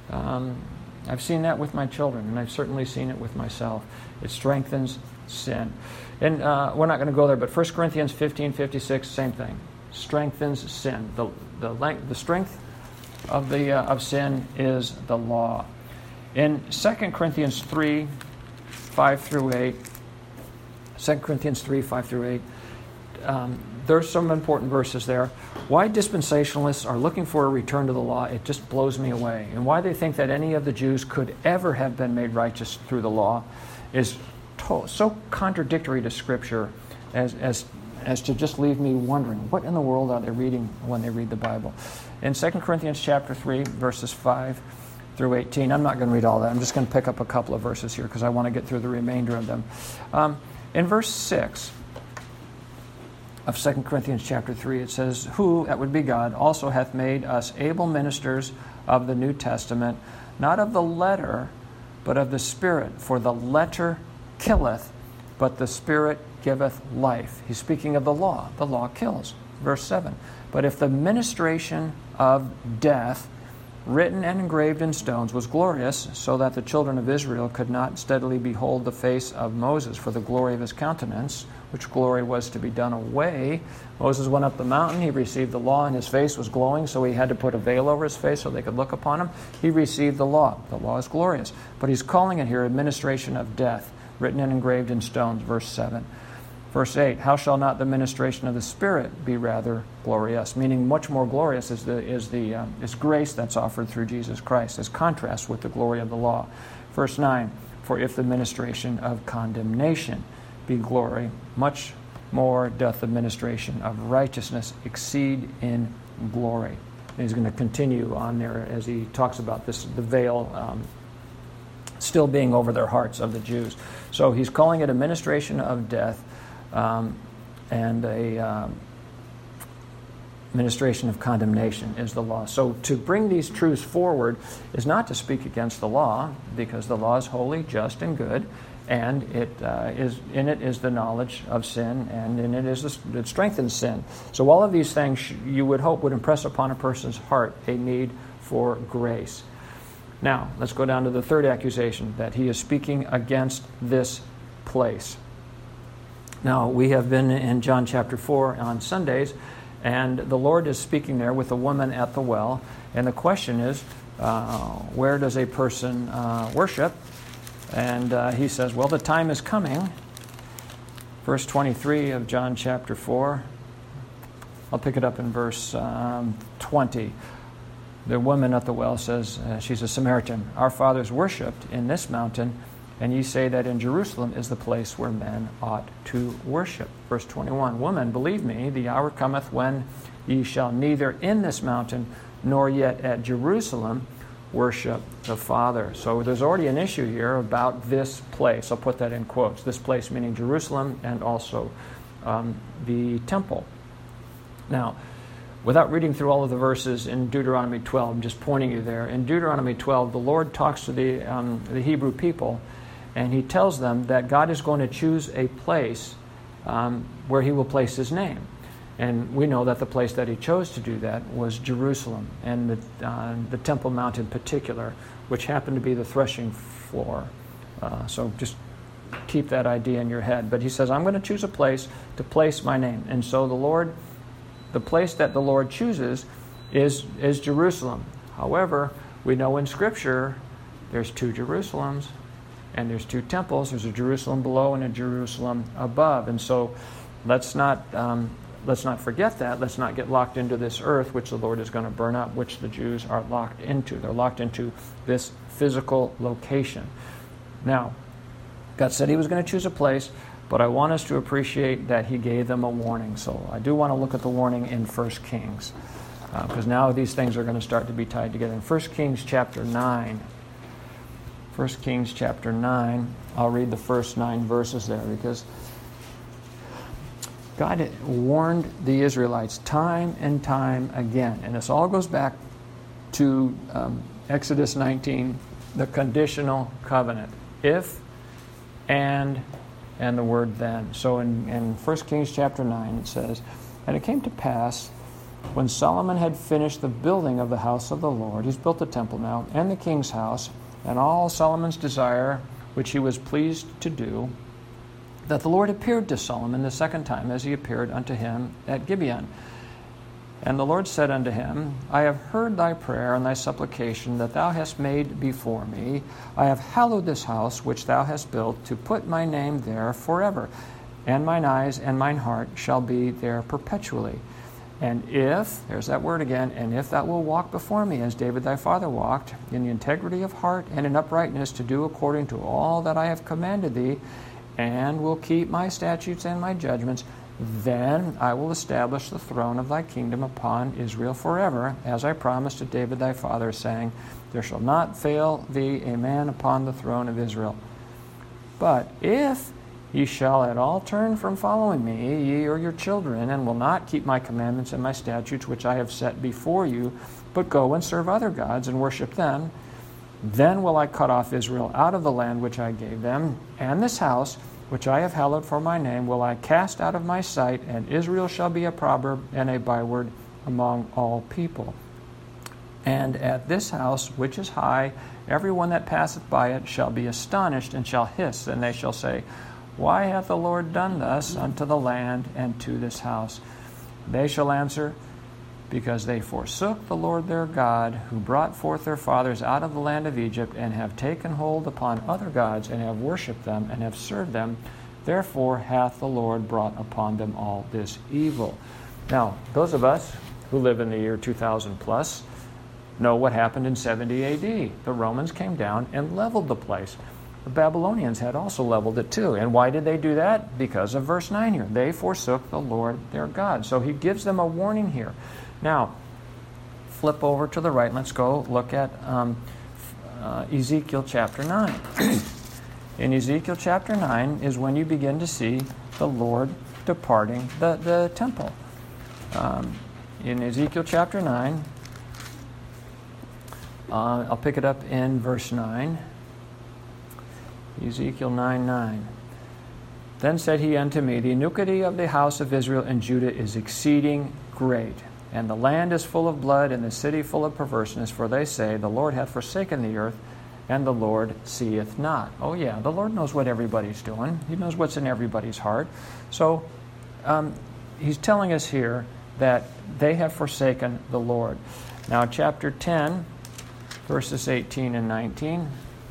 I've seen that with my children, and I've certainly seen it with myself. It strengthens sin. And we're not going to go there, but 1 Corinthians 15:56, same thing. Strengthens sin. The strength of sin is the law. In 2 Corinthians 3, 5 through 8, 2 Corinthians 3, 5 through 8, there's some important verses there. Why dispensationalists are looking for a return to the law, it just blows me away. And why they think that any of the Jews could ever have been made righteous through the law is so contradictory to Scripture as to just leave me wondering, what in the world are they reading when they read the Bible? In 2 Corinthians chapter 3, verses 5 through 18, I'm not going to read all that. I'm just going to pick up a couple of verses here because I want to get through the remainder of them. In verse 6 of 2 Corinthians chapter 3, it says, "Who," that would be God, "also hath made us able ministers of the New Testament, not of the letter, but of the Spirit. For the letter killeth, but the Spirit giveth life." He's speaking of the law. The law kills. Verse 7, "But if the ministration of death, written and engraved in stones, was glorious, so that the children of Israel could not steadily behold the face of Moses for the glory of his countenance," which glory was to be done away. Moses went up the mountain, he received the law, and his face was glowing, so he had to put a veil over his face so they could look upon him. He received the law. The law is glorious. But he's calling it here administration of death, written and engraved in stones, verse 7. Verse 8, "How shall not the ministration of the Spirit be rather glorious?" Meaning much more glorious is grace that's offered through Jesus Christ, as contrast with the glory of the law. Verse 9, "For if the ministration of condemnation be glory, much more doth the ministration of righteousness exceed in glory." And he's going to continue on there as he talks about this, the veil still being over their hearts of the Jews. So he's calling it a ministration of death, and a ministration of condemnation is the law. So to bring these truths forward is not to speak against the law, because the law is holy, just, and good, and it is the knowledge of sin, and in it strengthens sin. So all of these things you would hope would impress upon a person's heart a need for grace. Now, let's go down to the third accusation, that he is speaking against this place. Now, we have been in John chapter 4 on Sundays, and the Lord is speaking there with a woman at the well. And the question is, where does a person worship? And he says, well, the time is coming. Verse 23 of John chapter 4. I'll pick it up in verse 20. The woman at the well says, she's a Samaritan, "Our fathers worshipped in this mountain, and ye say that in Jerusalem is the place where men ought to worship." Verse 21, "Woman, believe me, the hour cometh when ye shall neither in this mountain nor yet at Jerusalem worship the Father." So there's already an issue here about this place. I'll put that in quotes. This place meaning Jerusalem and also the temple. Now, without reading through all of the verses in Deuteronomy 12, I'm just pointing you there. In Deuteronomy 12, the Lord talks to the Hebrew people, and he tells them that God is going to choose a place where he will place his name. And we know that the place that he chose to do that was Jerusalem, and the Temple Mount in particular, which happened to be the threshing floor. So just keep that idea in your head. But he says, I'm going to choose a place to place my name. And so the place that the Lord chooses is Jerusalem. However, we know in Scripture there's two Jerusalems, and there's two temples. There's a Jerusalem below and a Jerusalem above. And so let's not forget that. Let's not get locked into this earth, which the Lord is going to burn up, which the Jews are locked into. They're locked into this physical location. Now, God said he was going to choose a place, but I want us to appreciate that he gave them a warning. So I do want to look at the warning in 1 Kings, because now these things are going to start to be tied together. In 1 Kings chapter 9, 1 Kings chapter 9, I'll read the first 9 verses there, because God warned the Israelites time and time again. And this all goes back to Exodus 19, the conditional covenant. If, and the word then. So in 1 Kings chapter 9 it says, "And it came to pass, when Solomon had finished the building of the house of the Lord," he's built the temple now, "and the king's house, and all Solomon's desire, which he was pleased to do, that the Lord appeared to Solomon the second time, as he appeared unto him at Gibeon. And the Lord said unto him, I have heard thy prayer and thy supplication that thou hast made before me. I have hallowed this house which thou hast built, to put my name there forever. And mine eyes and mine heart shall be there perpetually. And if, there's that word again, and if thou wilt walk before me as David thy father walked, in the integrity of heart and in uprightness, to do according to all that I have commanded thee, and will keep my statutes and my judgments, then I will establish the throne of thy kingdom upon Israel forever, as I promised to David thy father, saying, there shall not fail thee a man upon the throne of Israel. But if ye shall at all turn from following me, ye or your children, and will not keep my commandments and my statutes which I have set before you, but go and serve other gods and worship them, then will I cut off Israel out of the land which I gave them, and this house which I have hallowed for my name will I cast out of my sight, and Israel shall be a proverb and a byword among all people. And at this house which is high, every one that passeth by it shall be astonished and shall hiss, and they shall say, why hath the Lord done thus unto the land and to this house? They shall answer, because they forsook the Lord their God, who brought forth their fathers out of the land of Egypt, and have taken hold upon other gods, and have worshipped them, and have served them. Therefore hath the Lord brought upon them all this evil. Now, those of us who live in the year 2000 plus know what happened in 70 AD. The Romans came down and leveled the place. The Babylonians had also leveled it too. And why did they do that? Because of verse 9 here. They forsook the Lord their God. So he gives them a warning here. Now, flip over to the right. Let's go look at Ezekiel chapter 9. In Ezekiel chapter 9 is when you begin to see the Lord departing the temple. In Ezekiel chapter 9, I'll pick it up in verse 9. Ezekiel 9:9. Then said he unto me, the iniquity of the house of Israel and Judah is exceeding great, and the land is full of blood, and the city full of perverseness, for they say, the Lord hath forsaken the earth, and the Lord seeth not. Oh yeah, the Lord knows what everybody's doing. He knows what's in everybody's heart. So he's telling us here that they have forsaken the Lord. Now chapter 10, verses 18 and 19.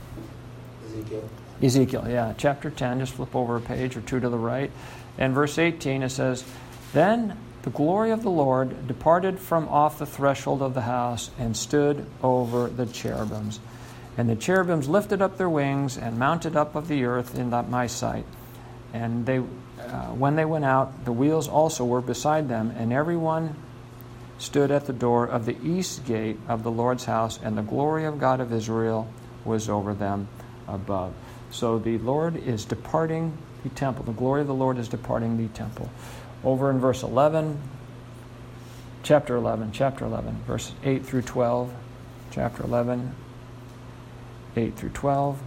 Ezekiel, yeah, chapter 10, just flip over a page or two to the right. And verse 18, it says, then the glory of the Lord departed from off the threshold of the house and stood over the cherubims. And the cherubims lifted up their wings and mounted up of the earth in my sight. And they, when they went out, the wheels also were beside them, and every one stood at the door of the east gate of the Lord's house, and the glory of God of Israel was over them above. So the Lord is departing the temple. The glory of the Lord is departing the temple. Over in verse 11, chapter 11, verses 8 through 12, chapter 11, 8 through 12.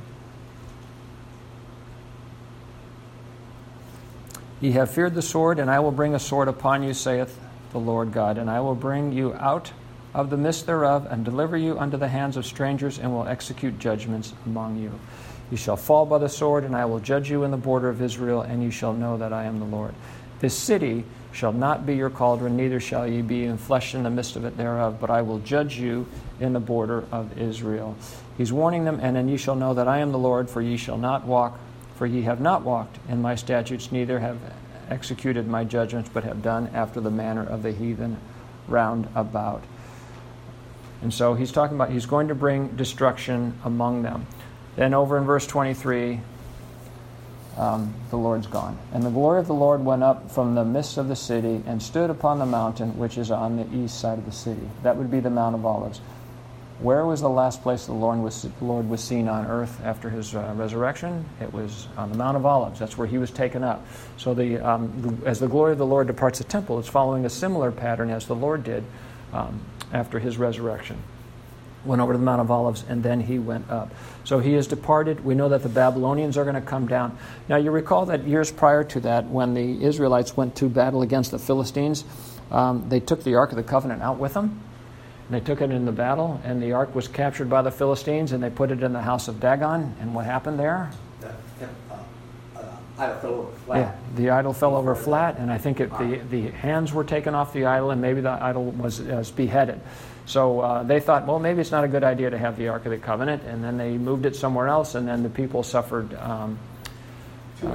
Ye have feared the sword, and I will bring a sword upon you, saith the Lord God, and I will bring you out of the midst thereof, and deliver you unto the hands of strangers, and will execute judgments among you. You shall fall by the sword, and I will judge you in the border of Israel, and you shall know that I am the Lord. This city shall not be your cauldron, neither shall ye be in flesh in the midst of it thereof, but I will judge you in the border of Israel. He's warning them, and then ye shall know that I am the Lord, for ye shall not walk, for ye have not walked in my statutes, neither have executed my judgments, but have done after the manner of the heathen round about. And so he's talking about he's going to bring destruction among them. Then over in verse 23, the Lord's gone. And the glory of the Lord went up from the midst of the city and stood upon the mountain which is on the east side of the city. That would be the Mount of Olives. Where was the last place the Lord was seen on earth after his resurrection? It was on the Mount of Olives. That's where he was taken up. So as the glory of the Lord departs the temple, it's following a similar pattern as the Lord did after his resurrection. Went over to the Mount of Olives, and then he went up. So he has departed. We know that the Babylonians are going to come down. Now, you recall that years prior to that, when the Israelites went to battle against the Philistines, they took the Ark of the Covenant out with them. And they took it in the battle, and the Ark was captured by the Philistines, and they put it in the house of Dagon. And what happened there? The idol fell over flat. Yeah, the idol fell over flat, and I think the hands were taken off the idol, and maybe the idol was beheaded. So they thought, well, maybe it's not a good idea to have the Ark of the Covenant, and then they moved it somewhere else, and then the people suffered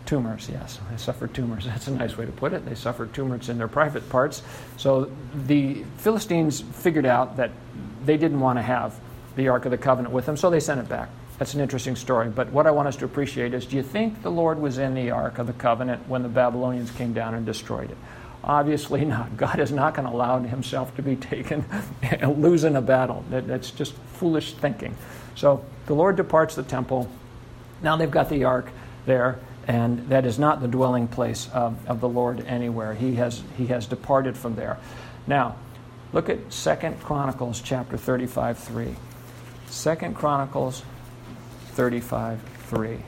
Tumors, yes. They suffered tumors. That's a nice way to put it. They suffered tumors in their private parts. So the Philistines figured out that they didn't want to have the Ark of the Covenant with them, so they sent it back. That's an interesting story. But what I want us to appreciate is, do you think the Lord was in the Ark of the Covenant when the Babylonians came down and destroyed it? Obviously not. God is not going to allow himself to be taken and lose in a battle. That's just foolish thinking. So the Lord departs the temple. Now they've got the Ark there, and that is not the dwelling place of the Lord anywhere. He has departed from there. Now, look at 2 Chronicles chapter 35:3. 2 Chronicles 35:3.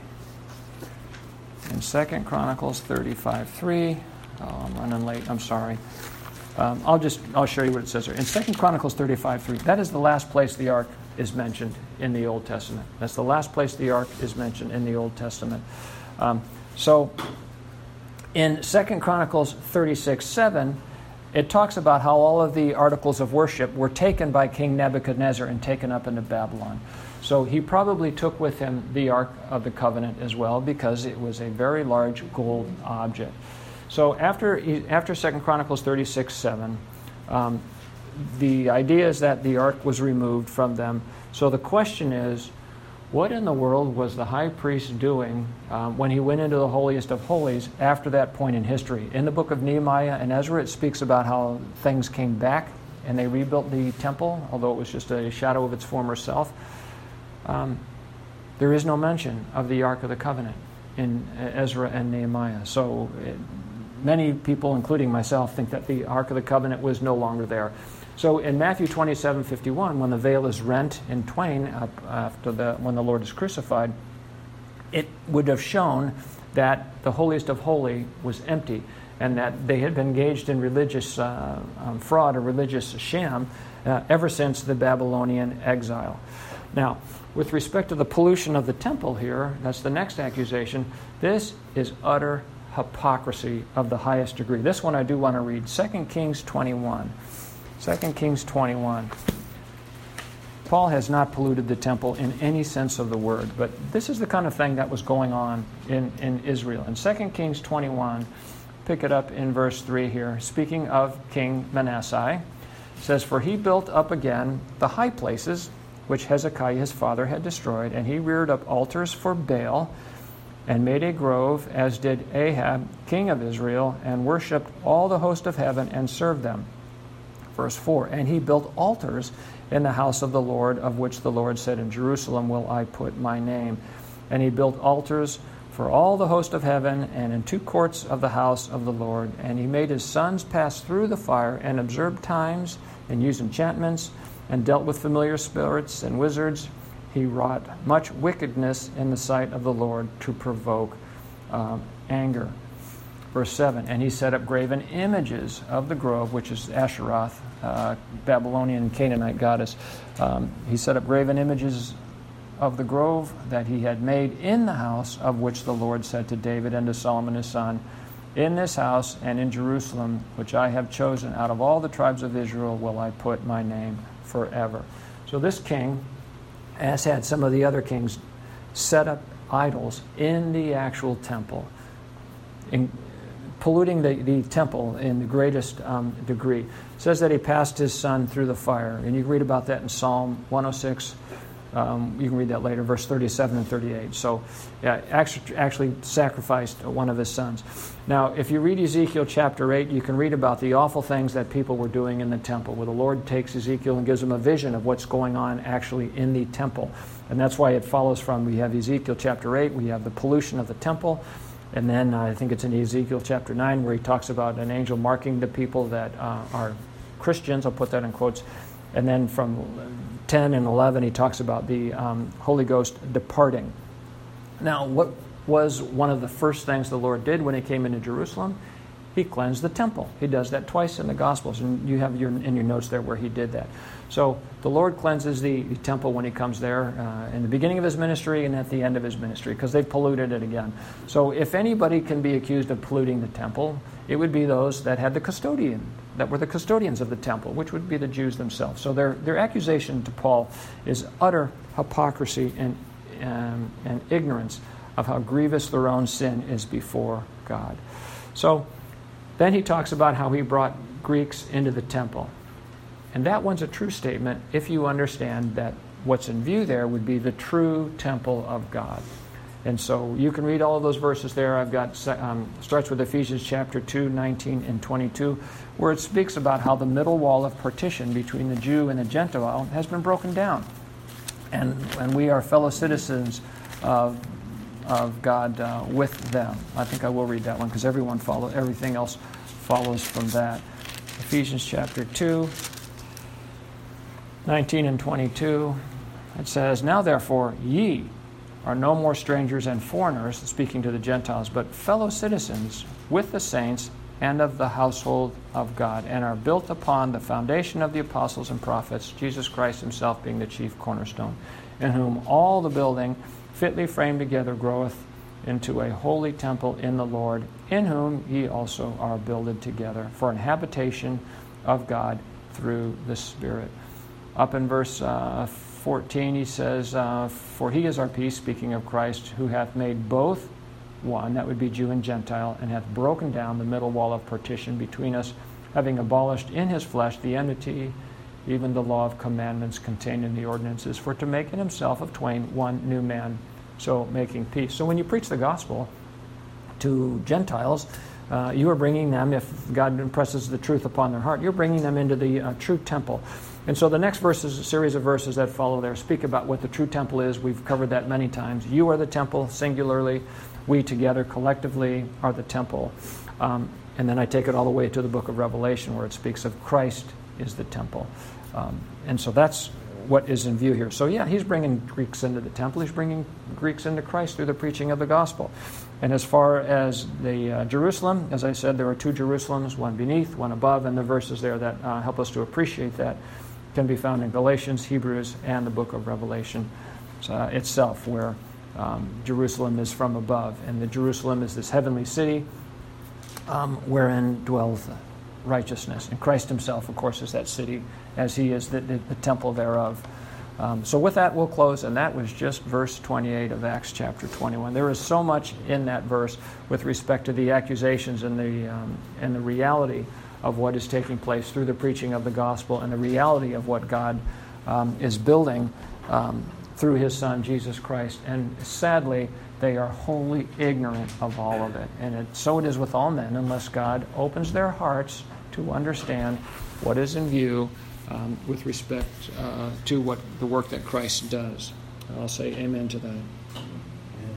In 2 Chronicles 35:3, I'm running late, I'm sorry. I'll show you what it says here. In 2 Chronicles 35:3, that is the last place the Ark is mentioned in the Old Testament. That's the last place the Ark is mentioned in the Old Testament. So in 2 Chronicles 36:7, it talks about how all of the articles of worship were taken by King Nebuchadnezzar and taken up into Babylon. So he probably took with him the Ark of the Covenant as well, because it was a very large gold object. So after 2 Chronicles 36:7, the idea is that the Ark was removed from them. So the question is, what in the world was the high priest doing when he went into the holiest of holies after that point in history? In the book of Nehemiah and Ezra, it speaks about how things came back and they rebuilt the temple, although it was just a shadow of its former self. There is no mention of the Ark of the Covenant in Ezra and Nehemiah. So many people, including myself, think that the Ark of the Covenant was no longer there. So in Matthew 27:51, when the veil is rent in twain when the Lord is crucified, it would have shown that the holiest of holy was empty and that they had been engaged in religious fraud or religious sham ever since the Babylonian exile. Now, with respect to the pollution of the temple here, that's the next accusation, this is utter hypocrisy of the highest degree. This one I do want to read, 2 Kings 21. 2 Kings 21. Paul has not polluted the temple in any sense of the word, but this is the kind of thing that was going on in Israel. In 2 Kings 21, pick it up in verse 3 here, speaking of King Manasseh, it says, "For he built up again the high places which Hezekiah his father had destroyed, and he reared up altars for Baal, and made a grove, as did Ahab, king of Israel, and worshipped all the host of heaven, and served them." Verse 4, "And he built altars in the house of the Lord, of which the Lord said, In Jerusalem will I put my name. And he built altars for all the host of heaven, and in 2 courts of the house of the Lord. And he made his sons pass through the fire, and observed times, and used enchantments, and dealt with familiar spirits and wizards. He wrought much wickedness in the sight of the Lord to provoke anger." Verse 7, "And he set up graven images of the grove," which is Asheroth, Babylonian Canaanite goddess. He set up graven images of the grove that he had made in the house, of which the Lord said to David and to Solomon his son, "In this house and in Jerusalem, which I have chosen out of all the tribes of Israel, will I put my name forever." So this king, as had some of the other kings, set up idols in the actual temple, polluting the temple in the greatest degree. It says that he passed his son through the fire, and you can read about that in Psalm 106. You can read that later, verse 37 and 38. So, yeah, actually sacrificed one of his sons. Now, if you read Ezekiel chapter 8, you can read about the awful things that people were doing in the temple, where the Lord takes Ezekiel and gives him a vision of what's going on actually in the temple. And that's why it follows from, we have Ezekiel chapter 8, we have the pollution of the temple, and then I think it's in Ezekiel chapter 9 where he talks about an angel marking the people that are Christians, I'll put that in quotes. And then from 10 and 11 he talks about the Holy Ghost departing. Now, what was one of the first things the Lord did when he came into Jerusalem? He cleansed the temple. He does that twice in the Gospels, and you have in your notes there where he did that. So the Lord cleanses the temple when he comes there in the beginning of his ministry and at the end of his ministry, because they polluted it again. So if anybody can be accused of polluting the temple, it would be those that had that were the custodians of the temple, which would be the Jews themselves. So their accusation to Paul is utter hypocrisy and ignorance of how grievous their own sin is before God. So then he talks about how he brought Greeks into the temple. And that one's a true statement if you understand that what's in view there would be the true temple of God. And so you can read all of those verses there. I've got, starts with Ephesians chapter 2, 19 and 22, where it speaks about how the middle wall of partition between the Jew and the Gentile has been broken down. And we are fellow citizens of God with them. I think I will read that one because everything else follows from that. Ephesians chapter 2, 19 and 22, it says, "Now therefore ye are no more strangers and foreigners," speaking to the Gentiles, "but fellow citizens with the saints and of the household of God, and are built upon the foundation of the apostles and prophets, Jesus Christ himself being the chief cornerstone, in whom all the building fitly framed together groweth into a holy temple in the Lord, in whom ye also are builded together for an habitation of God through the Spirit." Up in verse 14, he says, "For he is our peace," speaking of Christ, "who hath made both one," that would be Jew and Gentile, "and hath broken down the middle wall of partition between us, having abolished in his flesh the enmity, even the law of commandments contained in the ordinances, for to make in himself of twain one new man, so making peace." So when you preach the gospel to Gentiles, you are bringing them, if God impresses the truth upon their heart, you're bringing them into the true temple. And so the next verses, a series of verses that follow there, speak about what the true temple is. We've covered that many times. You are the temple, singularly. We together, collectively, are the temple. And then I take it all the way to the book of Revelation, where it speaks of Christ is the temple. And so that's what is in view here. So yeah, he's bringing Greeks into the temple. He's bringing Greeks into Christ through the preaching of the gospel. And as far as the Jerusalem, as I said, there are two Jerusalems, one beneath, one above, and the verses there that help us to appreciate that can be found in Galatians, Hebrews, and the book of Revelation itself, where Jerusalem is from above. And the Jerusalem is this heavenly city wherein dwelleth righteousness. And Christ himself, of course, is that city, as he is the temple thereof. So with that, we'll close, and that was just verse 28 of Acts chapter 21. There is so much in that verse with respect to the accusations and the reality of what is taking place through the preaching of the gospel, and the reality of what God is building through his Son, Jesus Christ. And sadly, they are wholly ignorant of all of it. And so it is with all men, unless God opens their hearts to understand what is in view with respect to what the work that Christ does. I'll say amen to that.